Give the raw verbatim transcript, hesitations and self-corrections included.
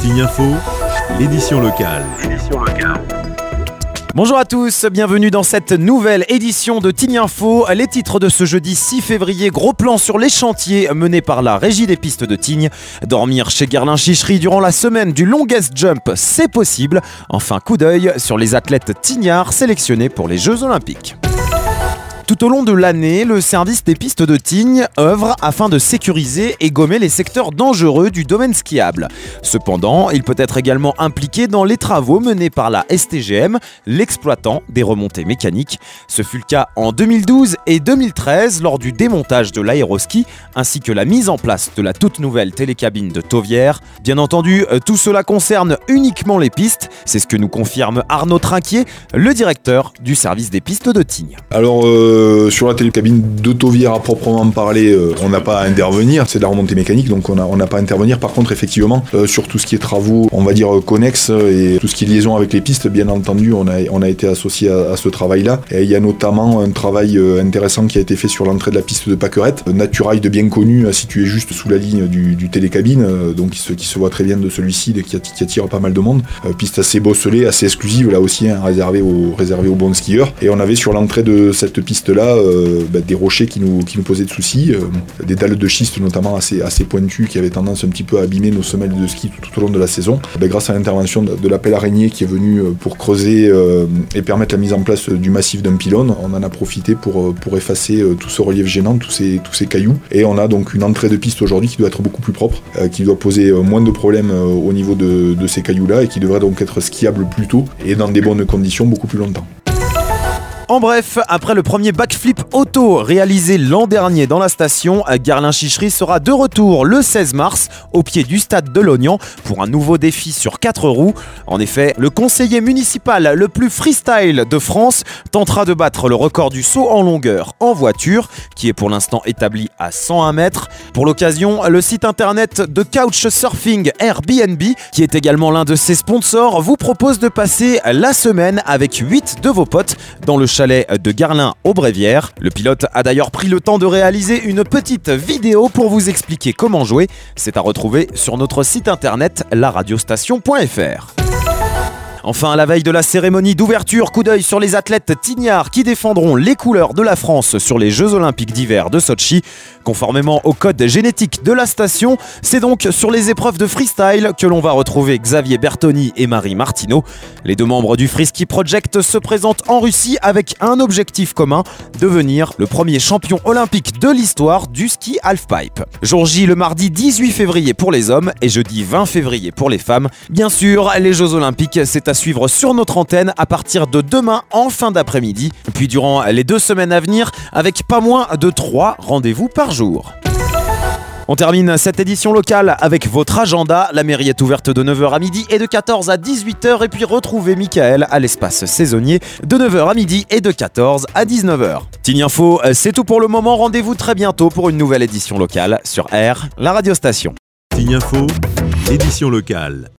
Tignes Info, l'édition locale. Édition locale. Bonjour à tous, bienvenue dans cette nouvelle édition de Tignes Info. Les titres de ce jeudi six février, gros plan sur les chantiers menés par la Régie des pistes de Tignes. Dormir chez Guerlain-Chichery durant la semaine du longest jump, c'est possible. Enfin, coup d'œil sur les athlètes tignards sélectionnés pour les Jeux Olympiques. Tout au long de l'année, le service des pistes de Tignes œuvre afin de sécuriser et gommer les secteurs dangereux du domaine skiable. Cependant, il peut être également impliqué dans les travaux menés par la S T G M, l'exploitant des remontées mécaniques. Ce fut le cas en deux mille douze et deux mille treize lors du démontage de l'aéroski, ainsi que la mise en place de la toute nouvelle télécabine de Tauvière. Bien entendu, tout cela concerne uniquement les pistes, c'est ce que nous confirme Arnaud Trinquier, le directeur du service des pistes de Tignes. Alors, euh... Euh, sur la télécabine de Tauvière à proprement parler, euh, on n'a pas à intervenir, c'est de la remontée mécanique, donc on n'a on n'a pas à intervenir. Par contre, effectivement, euh, sur tout ce qui est travaux, on va dire euh, connexes et tout ce qui est liaison avec les pistes, bien entendu, on a, on a été associé à, à ce travail-là. Et il y a notamment un travail euh, intéressant qui a été fait sur l'entrée de la piste de Pâquerette, euh, Naturail bien connu, euh, situé juste sous la ligne du, du télécabine, euh, donc qui se, qui se voit très bien de celui-ci, qui, qui attire pas mal de monde. Euh, piste assez bosselée, assez exclusive, là aussi, hein, réservée aux, réservée aux bons skieurs. Et on avait sur l'entrée de cette piste là euh, bah, des rochers qui nous, qui nous posaient de soucis, euh, des dalles de schiste notamment assez, assez pointues qui avaient tendance un petit peu à abîmer nos semelles de ski tout, tout au long de la saison. Bah, grâce à l'intervention de, de l'appel araignée qui est venu pour creuser euh, et permettre la mise en place du massif d'un pylône, on en a profité pour, pour effacer euh, tout ce relief gênant, tous ces, tous ces cailloux. Et on a donc une entrée de piste aujourd'hui qui doit être beaucoup plus propre, euh, qui doit poser euh, moins de problèmes euh, au niveau de, de ces cailloux-là et qui devrait donc être skiable plus tôt et dans des bonnes conditions beaucoup plus longtemps. En bref, après le premier backflip auto réalisé l'an dernier dans la station, Guerlain-Chichery sera de retour le seize mars au pied du stade de Lognan pour un nouveau défi sur quatre roues. En effet, le conseiller municipal le plus freestyle de France tentera de battre le record du saut en longueur en voiture, qui est pour l'instant établi à cent un mètres. Pour l'occasion, le site internet de couchsurfing Airbnb, qui est également l'un de ses sponsors, vous propose de passer la semaine avec huit de vos potes dans le chalet de Garlin-aux-Brévières. Le pilote a d'ailleurs pris le temps de réaliser une petite vidéo pour vous expliquer comment jouer. C'est à retrouver sur notre site internet la radiostation point f r. Enfin, à la veille de la cérémonie d'ouverture, coup d'œil sur les athlètes tignards qui défendront les couleurs de la France sur les Jeux Olympiques d'hiver de Sotchi. Conformément au code génétique de la station, c'est donc sur les épreuves de freestyle que l'on va retrouver Xavier Bertoni et Marie Martineau. Les deux membres du Freeski Project se présentent en Russie avec un objectif commun, devenir le premier champion olympique de l'histoire du ski halfpipe. Jour J le mardi dix-huit février pour les hommes et jeudi vingt février pour les femmes. Bien sûr, les Jeux Olympiques, c'est à suivre sur notre antenne à partir de demain en fin d'après-midi, puis durant les deux semaines à venir avec pas moins de trois rendez-vous par jour. On termine cette édition locale avec votre agenda. La mairie est ouverte de neuf heures à midi et de quatorze à dix-huit heures. Et puis retrouvez Michael à l'espace saisonnier de neuf heures à midi et de quatorze à dix-neuf heures. Tignes Info, c'est tout pour le moment. Rendez-vous très bientôt pour une nouvelle édition locale sur R, la radiostation. Tignes Info, l'édition locale.